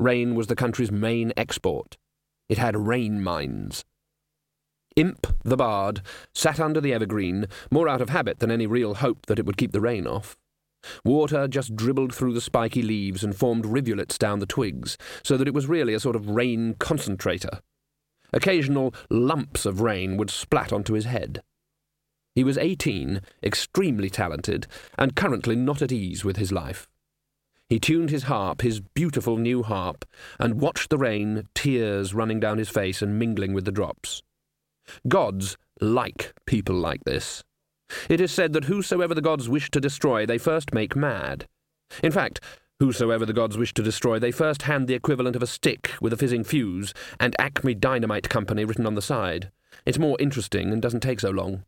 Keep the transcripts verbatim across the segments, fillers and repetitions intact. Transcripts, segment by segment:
Rain was the country's main export. It had rain mines. Imp, the bard, sat under the evergreen, more out of habit than any real hope that it would keep the rain off. Water just dribbled through the spiky leaves and formed rivulets down the twigs, so that it was really a sort of rain concentrator. Occasional lumps of rain would splat onto his head. He was eighteen, extremely talented, and currently not at ease with his life. He tuned his harp, his beautiful new harp, and watched the rain, tears running down his face and mingling with the drops. Gods like people like this. It is said that whosoever the gods wish to destroy, they first make mad. In fact, whosoever the gods wish to destroy, they first hand the equivalent of a stick with a fizzing fuse and Acme Dynamite Company written on the side. It's more interesting and doesn't take so long.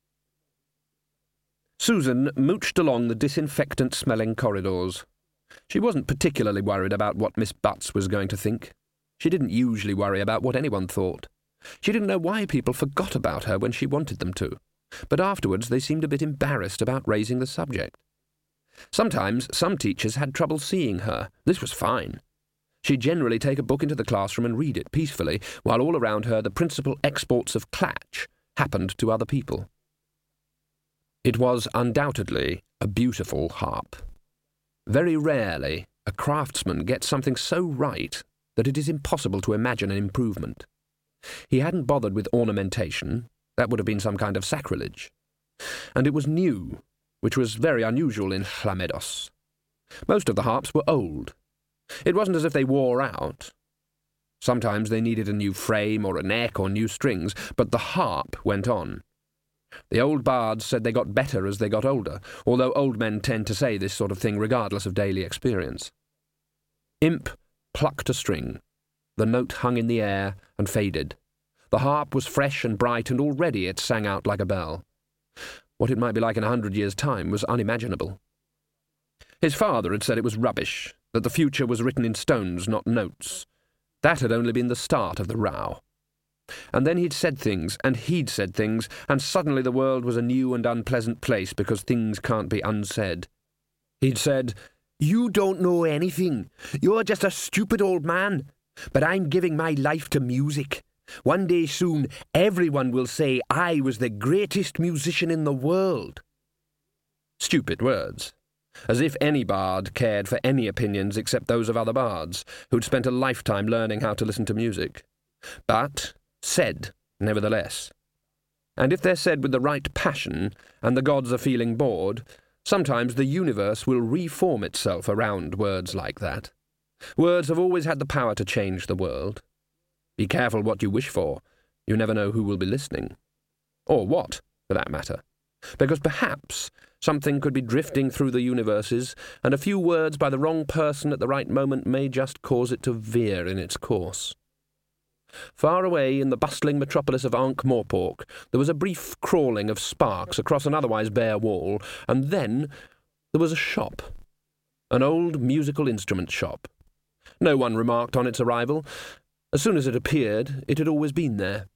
Susan mooched along the disinfectant-smelling corridors. She wasn't particularly worried about what Miss Butts was going to think. She didn't usually worry about what anyone thought. She didn't know why people forgot about her when she wanted them to, but afterwards they seemed a bit embarrassed about raising the subject. Sometimes some teachers had trouble seeing her. This was fine. She'd generally take a book into the classroom and read it peacefully, while all around her the principal exports of clatch happened to other people. It was undoubtedly a beautiful harp. Very rarely a craftsman gets something so right that it is impossible to imagine an improvement. He hadn't bothered with ornamentation. That would have been some kind of sacrilege. And it was new, which was very unusual in Llamedos. Most of the harps were old. It wasn't as if they wore out. Sometimes they needed a new frame or a neck or new strings, but the harp went on. The old bards said they got better as they got older, although old men tend to say this sort of thing regardless of daily experience. Imp plucked a string. The note hung in the air and faded. The harp was fresh and bright, and already it sang out like a bell. What it might be like in a hundred years' time was unimaginable. His father had said it was rubbish, that the future was written in stones, not notes. That had only been the start of the row. And then he'd said things, and he'd said things, and suddenly the world was a new and unpleasant place because things can't be unsaid. He'd said, "You don't know anything. You're just a stupid old man. But I'm giving my life to music. One day soon, everyone will say I was the greatest musician in the world." Stupid words. As if any bard cared for any opinions except those of other bards, who'd spent a lifetime learning how to listen to music. But said, nevertheless. And if they're said with the right passion, and the gods are feeling bored, sometimes the universe will reform itself around words like that. Words have always had the power to change the world. Be careful what you wish for. You never know who will be listening. Or what, for that matter. Because perhaps something could be drifting through the universes, and a few words by the wrong person at the right moment may just cause it to veer in its course. Far away in the bustling metropolis of Ankh-Morpork, there was a brief crawling of sparks across an otherwise bare wall, and then there was a shop. An old musical instrument shop. No one remarked on its arrival. As soon as it appeared, it had always been there.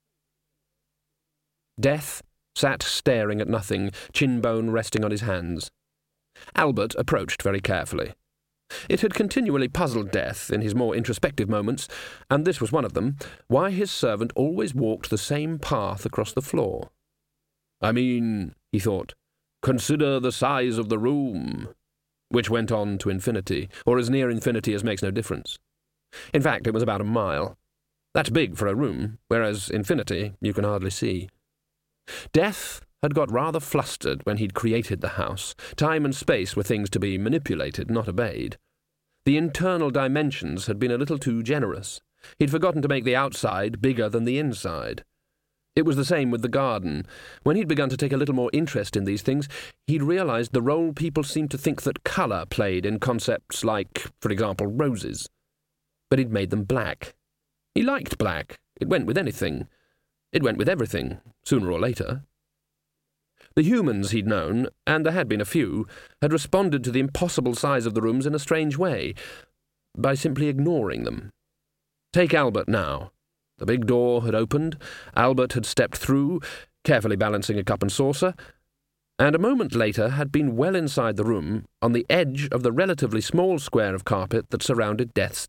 Death sat staring at nothing, chin-bone resting on his hands. Albert approached very carefully. It had continually puzzled Death in his more introspective moments, and this was one of them, why his servant always walked the same path across the floor. "I mean," he thought, "consider the size of the room," which went on to infinity, or as near infinity as makes no difference. In fact, it was about a mile. That's big for a room, whereas infinity you can hardly see. Death had got rather flustered when he'd created the house. Time and space were things to be manipulated, not obeyed. The internal dimensions had been a little too generous. He'd forgotten to make the outside bigger than the inside. It was the same with the garden. When he'd begun to take a little more interest in these things, he'd realized the role people seemed to think that colour played in concepts like, for example, roses. But he'd made them black. He liked black. It went with anything. It went with everything, sooner or later. The humans he'd known, and there had been a few, had responded to the impossible size of the rooms in a strange way, by simply ignoring them. Take Albert now. The big door had opened, Albert had stepped through, carefully balancing a cup and saucer, and a moment later had been well inside the room, on the edge of the relatively small square of carpet that surrounded Death's